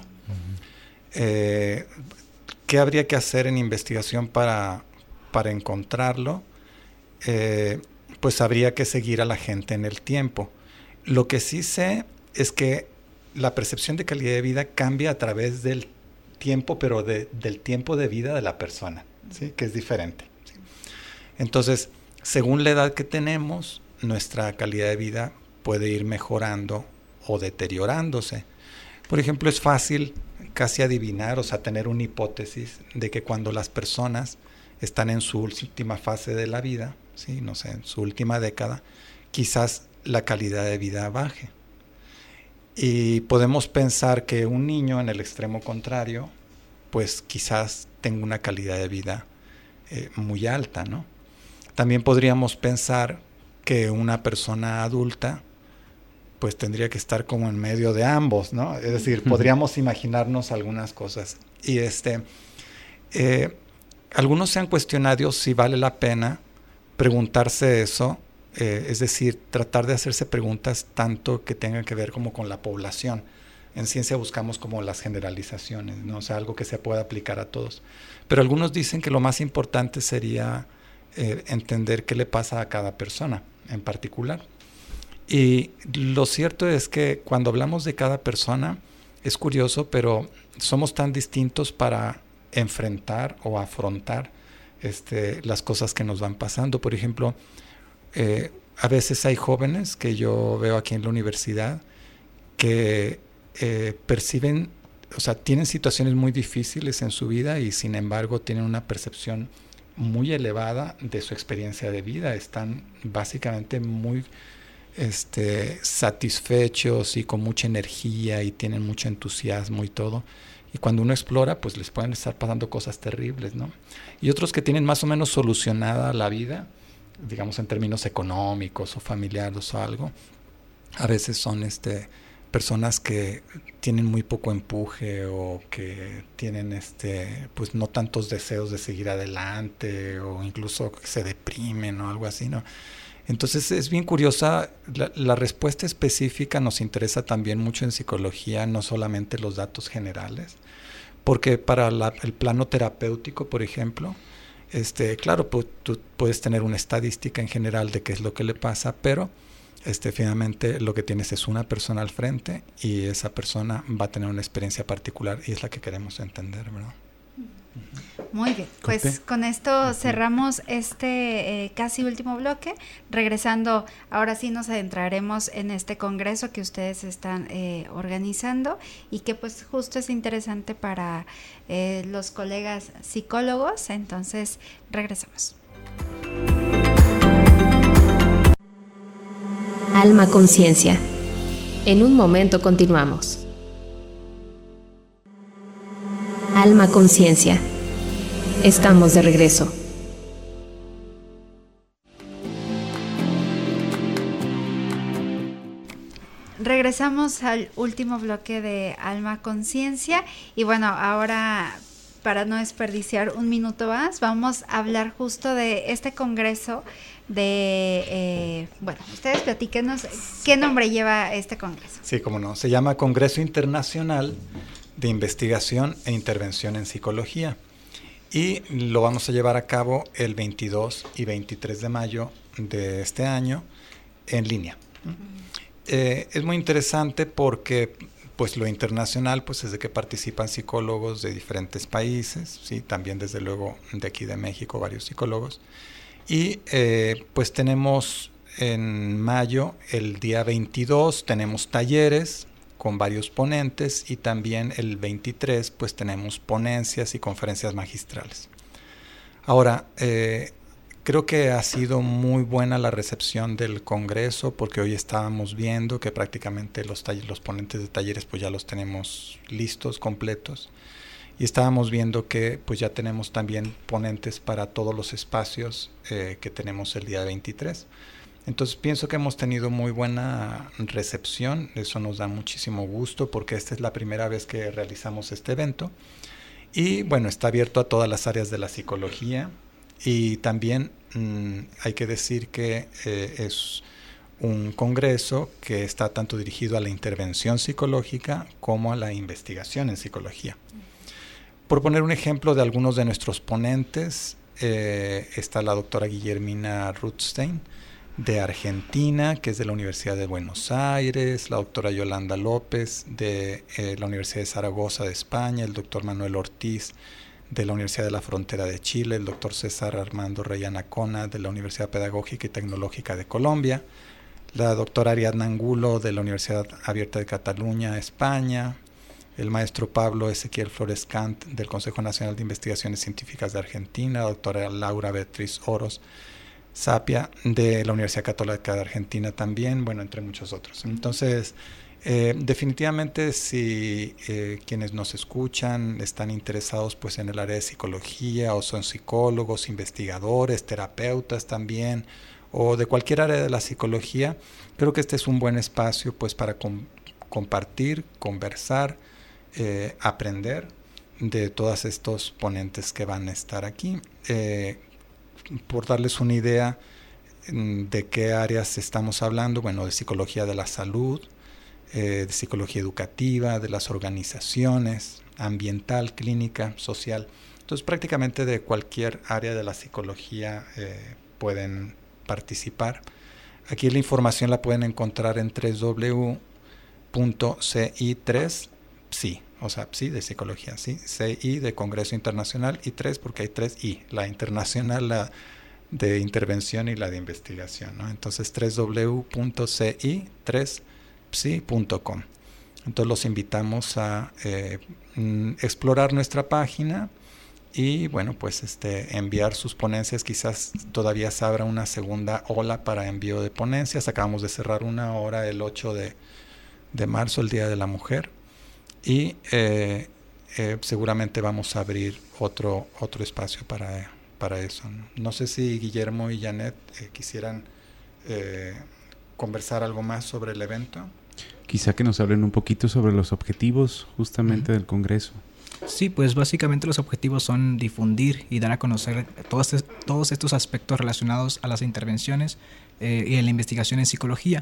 ¿Qué habría que hacer en investigación para encontrarlo? Pues habría que seguir a la gente en el tiempo. Lo que sí sé es que la percepción de calidad de vida cambia a través del tiempo, pero del tiempo de vida de la persona, ¿sí?, que es diferente, ¿sí? Entonces, según la edad que tenemos, nuestra calidad de vida puede ir mejorando o deteriorándose. Por ejemplo, es fácil casi adivinar, o sea, tener una hipótesis de que cuando las personas están en su última fase de la vida, ¿sí? No sé, en su última década, quizás la calidad de vida baje. Y podemos pensar que un niño en el extremo contrario, pues quizás tenga una calidad de vida muy alta, ¿no? También podríamos pensar que una persona adulta pues tendría que estar como en medio de ambos, ¿no? Es decir, podríamos imaginarnos algunas cosas. Y algunos se han cuestionado si vale la pena preguntarse eso, es decir, tratar de hacerse preguntas tanto que tengan que ver como con la población. En ciencia buscamos como las generalizaciones, ¿no? O sea, algo que se pueda aplicar a todos. Pero algunos dicen que lo más importante sería entender qué le pasa a cada persona en particular. Y lo cierto es que cuando hablamos de cada persona, es curioso, pero somos tan distintos para enfrentar o afrontar las cosas que nos van pasando. Por ejemplo, a veces hay jóvenes que yo veo aquí en la universidad que perciben, o sea, tienen situaciones muy difíciles en su vida y sin embargo tienen una percepción muy elevada de su experiencia de vida. Están básicamente muy satisfechos y con mucha energía y tienen mucho entusiasmo y todo. Y cuando uno explora, pues les pueden estar pasando cosas terribles, ¿no? Y otros que tienen más o menos solucionada la vida, digamos en términos económicos o familiares o algo, a veces son personas que tienen muy poco empuje o que tienen pues no tantos deseos de seguir adelante o incluso que se deprimen o algo así, ¿no? Entonces es bien curiosa, la respuesta específica nos interesa también mucho en psicología, no solamente los datos generales, porque para el plano terapéutico, por ejemplo, claro, pues, tú puedes tener una estadística en general de qué es lo que le pasa, pero finalmente lo que tienes es una persona al frente y esa persona va a tener una experiencia particular y es la que queremos entender, ¿verdad? Muy bien, pues con esto cerramos casi último bloque. Regresando, ahora sí nos adentraremos en este congreso que ustedes están organizando y que pues justo es interesante para los colegas psicólogos. Entonces, regresamos. Alma Conciencia. En un momento continuamos. Alma Conciencia. Estamos de regreso. Regresamos al último bloque de Alma Conciencia y bueno, ahora para no desperdiciar un minuto más, vamos a hablar justo de este congreso bueno, ustedes platíquenos qué nombre lleva este congreso. Sí, cómo no, se llama Congreso Internacional de Investigación e Intervención en Psicología y lo vamos a llevar a cabo el 22 y 23 de mayo de este año en línea. Es muy interesante porque pues lo internacional pues es de que participan psicólogos de diferentes países, ¿sí? También desde luego de aquí de México varios psicólogos y pues tenemos en mayo el día 22 tenemos talleres con varios ponentes y también el 23 pues tenemos ponencias y conferencias magistrales. Ahora, creo que ha sido muy buena la recepción del Congreso porque hoy estábamos viendo que prácticamente los ponentes de talleres pues ya los tenemos listos, completos y estábamos viendo que pues ya tenemos también ponentes para todos los espacios que tenemos el día 23. Entonces pienso que hemos tenido muy buena recepción, eso nos da muchísimo gusto porque esta es la primera vez que realizamos este evento y bueno, está abierto a todas las áreas de la psicología y también hay que decir que es un congreso que está tanto dirigido a la intervención psicológica como a la investigación en psicología. Por poner un ejemplo de algunos de nuestros ponentes, está la doctora Guillermina Ruthstein, de Argentina, que es de la Universidad de Buenos Aires, la doctora Yolanda López de la Universidad de Zaragoza de España, el doctor Manuel Ortiz de la Universidad de la Frontera de Chile, el doctor César Armando Reyana Cona de la Universidad Pedagógica y Tecnológica de Colombia, la doctora Ariadna Angulo de la Universidad Abierta de Cataluña, España, el maestro Pablo Ezequiel Flores Cant del Consejo Nacional de Investigaciones Científicas de Argentina, la doctora Laura Beatriz Oros, Sapia, de la Universidad Católica de Argentina también, bueno, entre muchos otros. Entonces, definitivamente si quienes nos escuchan están interesados pues en el área de psicología, o son psicólogos, investigadores, terapeutas también, o de cualquier área de la psicología, creo que este es un buen espacio pues para compartir, conversar, aprender de todos estos ponentes que van a estar aquí. Por darles una idea de qué áreas estamos hablando, bueno, de psicología de la salud, de psicología educativa, de las organizaciones, ambiental, clínica, social. Entonces prácticamente de cualquier área de la psicología pueden participar. Aquí la información la pueden encontrar en www.ci3psi, o sea, psi de psicología, ¿sí? CI de Congreso Internacional y 3 porque hay 3 I, la internacional, la de intervención y la de investigación, ¿no? Entonces www.ci3psi.com. Entonces los invitamos a explorar nuestra página y bueno, pues enviar sus ponencias. Quizás todavía se abra una segunda ola para envío de ponencias. Acabamos de cerrar una hora el 8 de marzo, el Día de la Mujer, y seguramente vamos a abrir otro espacio para eso. No sé si Guillermo y Janet quisieran conversar algo más sobre el evento. Quizá que nos hablen un poquito sobre los objetivos justamente del Congreso. Sí, pues básicamente los objetivos son difundir y dar a conocer todos estos aspectos relacionados a las intervenciones y a la investigación en psicología.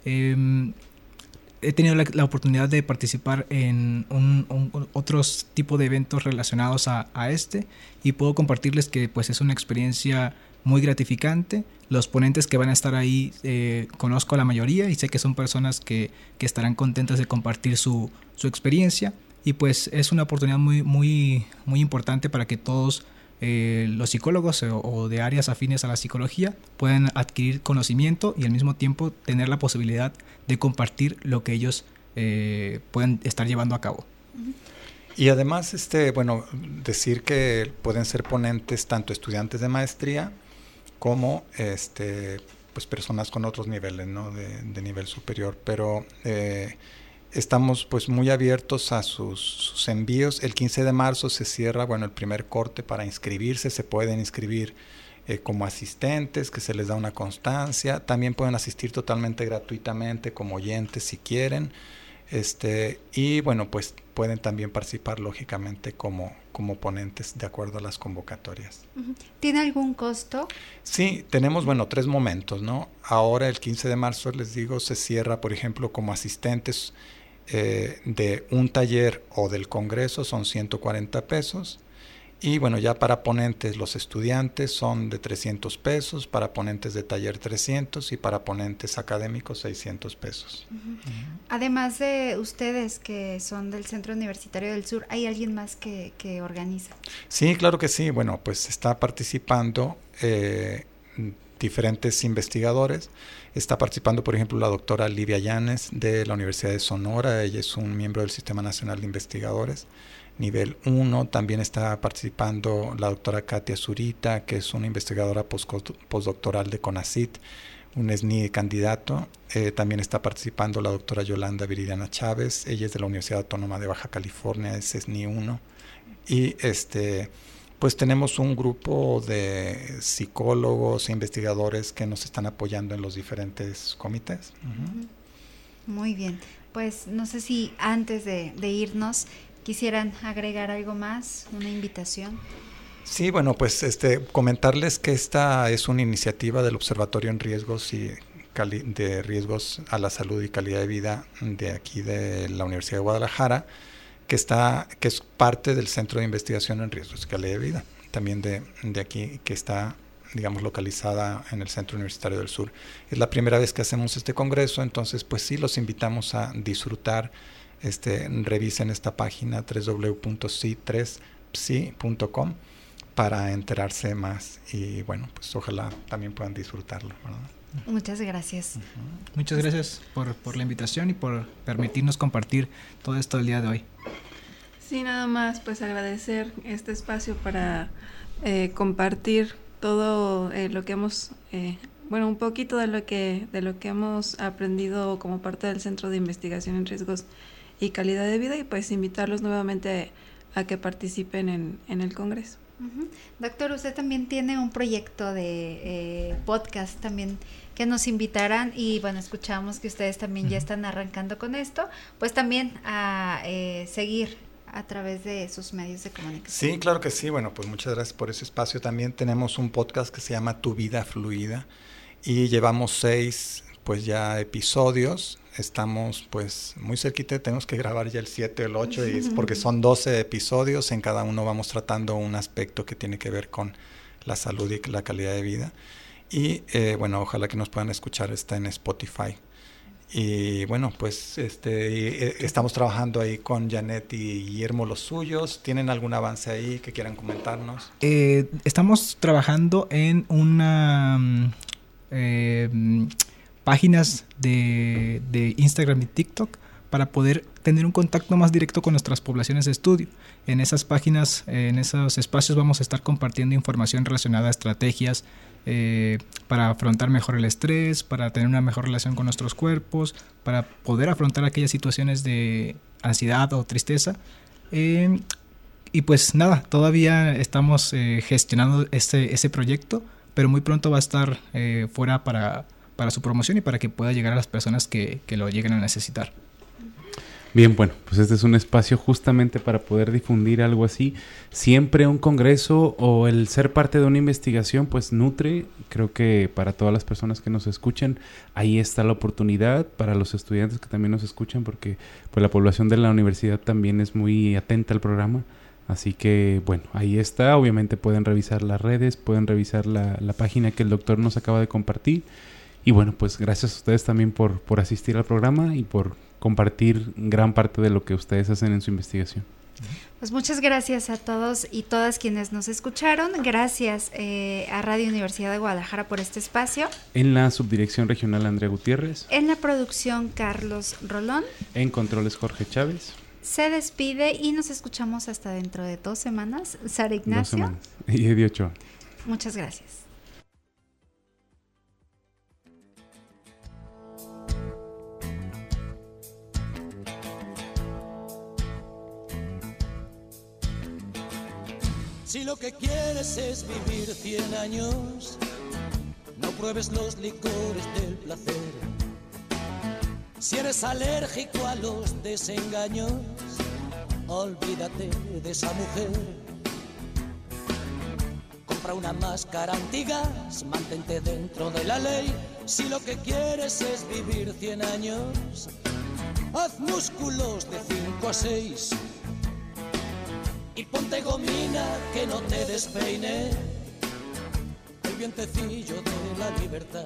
He tenido la oportunidad de participar en otros tipos de eventos relacionados a y puedo compartirles que pues es una experiencia muy gratificante. Los ponentes que van a estar ahí conozco a la mayoría y sé que son personas que estarán contentas de compartir su experiencia, y pues es una oportunidad muy, muy, muy importante para que todos los psicólogos o de áreas afines a la psicología puedan adquirir conocimiento y al mismo tiempo tener la posibilidad de compartir lo que ellos pueden estar llevando a cabo. Y además, bueno, decir que pueden ser ponentes tanto estudiantes de maestría como pues personas con otros niveles, ¿no? de nivel superior, pero estamos pues muy abiertos a sus envíos. El 15 de marzo se cierra, bueno, el primer corte para inscribirse. Se pueden inscribir como asistentes, que se les da una constancia. También pueden asistir totalmente gratuitamente como oyentes si quieren. Y bueno, pues pueden también participar lógicamente como ponentes de acuerdo a las convocatorias. ¿Tiene algún costo? Sí, tenemos, bueno, 3 momentos, ¿no? Ahora el 15 de marzo, les digo, se cierra, por ejemplo, como asistentes de un taller o del congreso son 140 pesos. Y bueno, ya para ponentes, los estudiantes son de 300 pesos, para ponentes de taller 300 y para ponentes académicos 600 pesos. Además de ustedes que son del Centro Universitario del Sur, ¿hay alguien más que organiza? Sí, claro que sí. Bueno, pues está participando diferentes investigadores. Está participando, por ejemplo, la doctora Livia Llanes de la Universidad de Sonora. Ella es un miembro del Sistema Nacional de Investigadores nivel 1. También está participando la doctora Katia Zurita, que es una investigadora postdoctoral de CONACYT, un SNI candidato. También está participando la doctora Yolanda Viridiana Chávez. Ella es de la Universidad Autónoma de Baja California, es SNI 1. Y pues tenemos un grupo de psicólogos e investigadores que nos están apoyando en los diferentes comités. Muy bien. Pues no sé si antes de irnos quisieran agregar algo más, una invitación. Sí, bueno, pues comentarles que esta es una iniciativa del Observatorio en Riesgos y de Riesgos a la Salud y Calidad de Vida de aquí de la Universidad de Guadalajara, que es parte del Centro de Investigación en Riesgos y Calidad de Vida, también de aquí, que está, digamos, localizada en el Centro Universitario del Sur. Es la primera vez que hacemos este congreso, entonces pues sí, los invitamos a disfrutar. Revisen esta página www.ci3psi.com para enterarse más y bueno, pues ojalá también puedan disfrutarlo, ¿verdad? Muchas gracias. Muchas gracias por la invitación y por permitirnos compartir todo esto el día de hoy. Sí, nada más pues agradecer este espacio para compartir todo lo que hemos, un poquito de lo que hemos aprendido como parte del Centro de Investigación en Riesgos y Calidad de Vida, y pues invitarlos nuevamente a que participen en el Congreso. Uh-huh. Doctor, usted también tiene un proyecto de podcast también que nos invitarán, y bueno, escuchamos que ustedes también ya están arrancando con esto, pues también a seguir a través de sus medios de comunicación. Sí, claro que sí. Bueno, pues muchas gracias por ese espacio. También tenemos un podcast que se llama Tu Vida Fluida y llevamos 6 pues ya episodios. Estamos pues muy cerquita, tenemos que grabar ya el 7 o el 8 porque son 12 episodios. En cada uno vamos tratando un aspecto que tiene que ver con la salud y la calidad de vida. Y bueno, ojalá que nos puedan escuchar, está en Spotify. Y bueno, pues estamos trabajando ahí con Janet y Guillermo, los suyos. ¿Tienen algún avance ahí que quieran comentarnos? Estamos trabajando en una páginas de Instagram y TikTok para poder tener un contacto más directo con nuestras poblaciones de estudio. En esas páginas, en esos espacios vamos a estar compartiendo información relacionada a estrategias para afrontar mejor el estrés, para tener una mejor relación con nuestros cuerpos, para poder afrontar aquellas situaciones de ansiedad o tristeza. Y pues nada, todavía estamos gestionando ese proyecto, pero muy pronto va a estar fuera para su promoción y para que pueda llegar a las personas que lo lleguen a necesitar. Bien, bueno, pues este es un espacio justamente para poder difundir algo así. Siempre un congreso o el ser parte de una investigación pues nutre. Creo que para todas las personas que nos escuchan, ahí está la oportunidad, para los estudiantes que también nos escuchan, porque pues la población de la universidad también es muy atenta al programa. Así que bueno, ahí está. Obviamente pueden revisar las redes, pueden revisar la página que el doctor nos acaba de compartir. Y bueno, pues gracias a ustedes también por asistir al programa y por compartir gran parte de lo que ustedes hacen en su investigación. Pues muchas gracias a todos y todas quienes nos escucharon. Gracias a Radio Universidad de Guadalajara por este espacio. En la subdirección regional, Andrea Gutiérrez. En la producción, Carlos Rolón. En controles, Jorge Chávez. Se despide y nos escuchamos hasta dentro de 2 semanas. Sara Ignacio. 2 semanas. Y Eddie Ochoa. Muchas gracias. Si lo que quieres es vivir 100 años, no pruebes los licores del placer. Si eres alérgico a los desengaños, olvídate de esa mujer. Compra una máscara antigas, mantente dentro de la ley. Si lo que quieres es vivir 100 años, haz músculos de 5 a 6. Y ponte gomina que no te despeine el vientecillo de la libertad.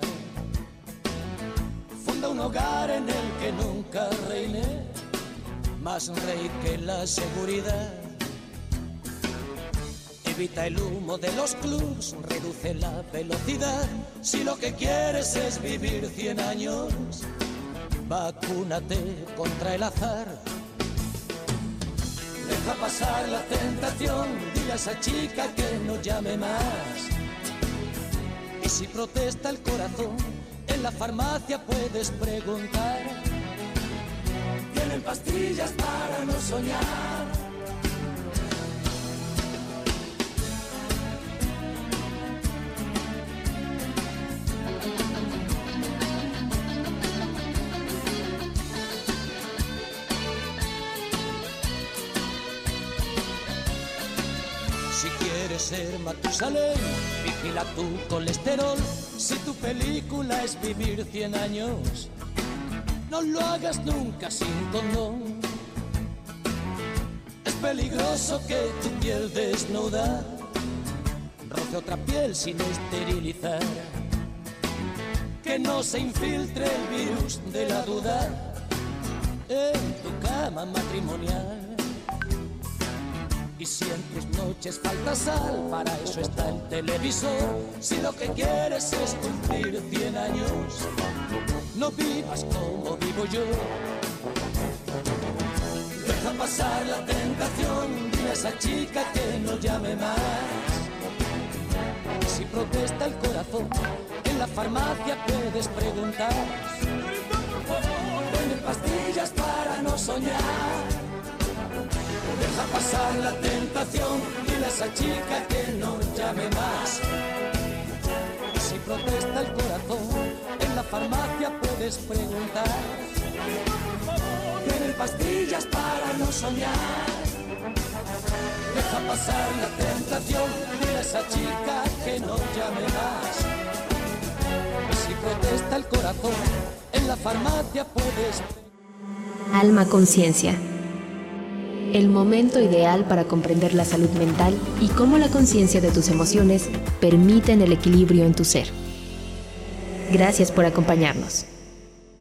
Funda un hogar en el que nunca reine más rey que la seguridad. Evita el humo de los clubs, reduce la velocidad. Si lo que quieres es vivir 100 años, vacúnate contra el azar. Deja pasar la tentación, dile a esa chica que no llame más. Y si protesta el corazón, en la farmacia puedes preguntar. Tienen pastillas para no soñar. Ser Matusalén, vigila tu colesterol. Si tu película es vivir 100 años, no lo hagas nunca sin condón. Es peligroso que tu piel desnuda roce otra piel sin esterilizar. Que no se infiltre el virus de la duda en tu cama matrimonial. Y si en tus noches falta sal, para eso está el televisor. Si lo que quieres es cumplir 100 años, no vivas como vivo yo. Deja pasar la tentación, dile a esa chica que no llame más. Si protesta el corazón, en la farmacia puedes preguntar. Venden pastillas para no soñar. Deja pasar la tentación, dile a esa chica que no llame más. Si protesta el corazón, en la farmacia puedes preguntar. Venden pastillas para no soñar. Deja pasar la tentación, dile a esa chica que no llame más. Si protesta el corazón, en la farmacia puedes. Alma Conciencia. El momento ideal para comprender la salud mental y cómo la conciencia de tus emociones permiten el equilibrio en tu ser. Gracias por acompañarnos.